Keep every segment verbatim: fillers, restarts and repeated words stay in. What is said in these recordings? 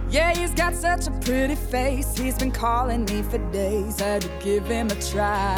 Yeah, he's got such a pretty face. He's been calling me for days. Had to give him a try.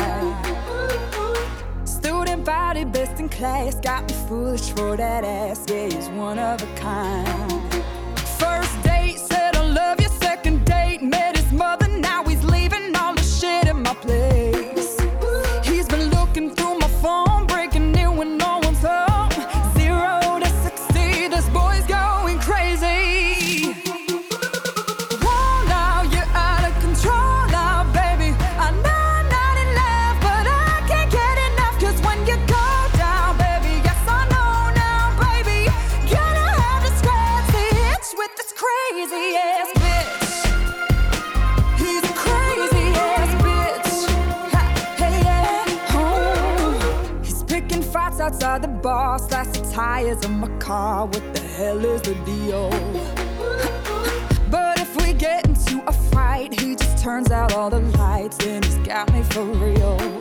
Student body, best in class. Got me foolish for that ass. Yeah, he's one of a kind. First date, said I love you. Second date, met his mother. Now he's leaving all the shit in my place. He's been looking through my phone, breaking in when no one's home. Zero to sixty, this boy's going crazy. Whoa, now you're out of control now, baby. I know I'm not in love, but I can't get enough. Cause when you go down, baby, yes I know now, baby, gonna have to scratch the itch with this crazy ass bitch. He's a crazy ass bitch. Ha, hey, yeah, oh. He's picking fights outside the bar, slash the tires of my car. What the hell is the deal? But if we get into a fight, he just turns out all the lights, and he's got me for real.